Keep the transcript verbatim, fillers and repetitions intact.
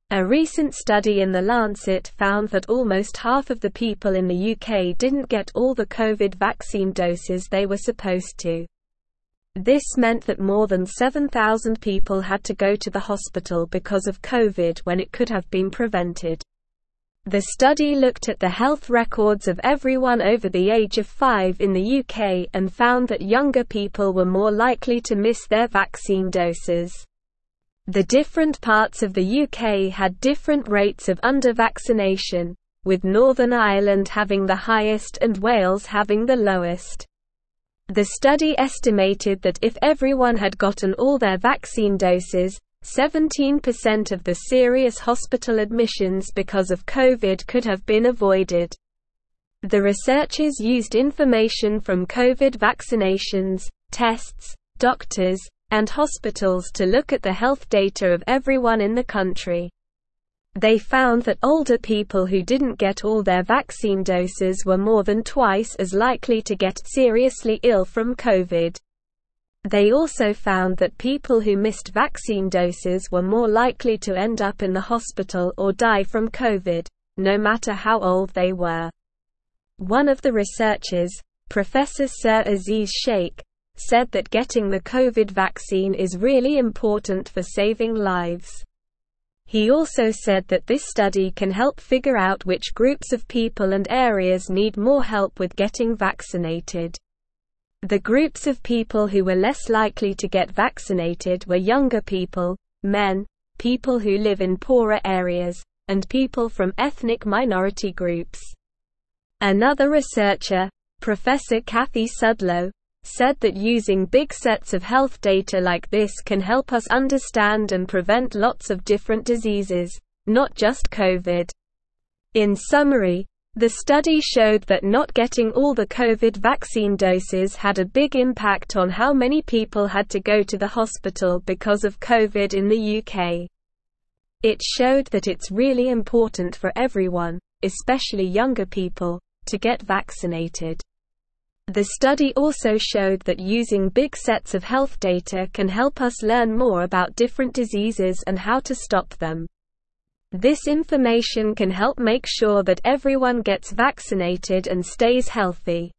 A recent study in The Lancet found that almost half of the people in the U K didn't get all the COVID vaccine doses they were supposed to. This meant that more than seven thousand people had to go to the hospital because of COVID when it could have been prevented. The study looked at the health records of everyone over the age of five in the U K and found that younger people were more likely to miss their vaccine doses. The different parts of the U K had different rates of under-vaccination, with Northern Ireland having the highest and Wales having the lowest. The study estimated that if everyone had gotten all their vaccine doses, seventeen percent of the serious hospital admissions because of COVID could have been avoided. The researchers used information from COVID vaccinations, tests, doctors, and hospitals to look at the health data of everyone in the country. They found that older people who didn't get all their vaccine doses were more than twice as likely to get seriously ill from COVID. They also found that people who missed vaccine doses were more likely to end up in the hospital or die from COVID, no matter how old they were. One of the researchers, Professor Sir Aziz Sheikh, said that getting the COVID vaccine is really important for saving lives. He also said that this study can help figure out which groups of people and areas need more help with getting vaccinated. The groups of people who were less likely to get vaccinated were younger people, men, people who live in poorer areas, and people from ethnic minority groups. Another researcher, Professor Kathy Sudlow, said that using big sets of health data like this can help us understand and prevent lots of different diseases, not just COVID. In summary, the study showed that not getting all the COVID vaccine doses had a big impact on how many people had to go to the hospital because of COVID in the U K. It showed that it's really important for everyone, especially younger people, to get vaccinated. The study also showed that using big sets of health data can help us learn more about different diseases and how to stop them. This information can help make sure that everyone gets vaccinated and stays healthy.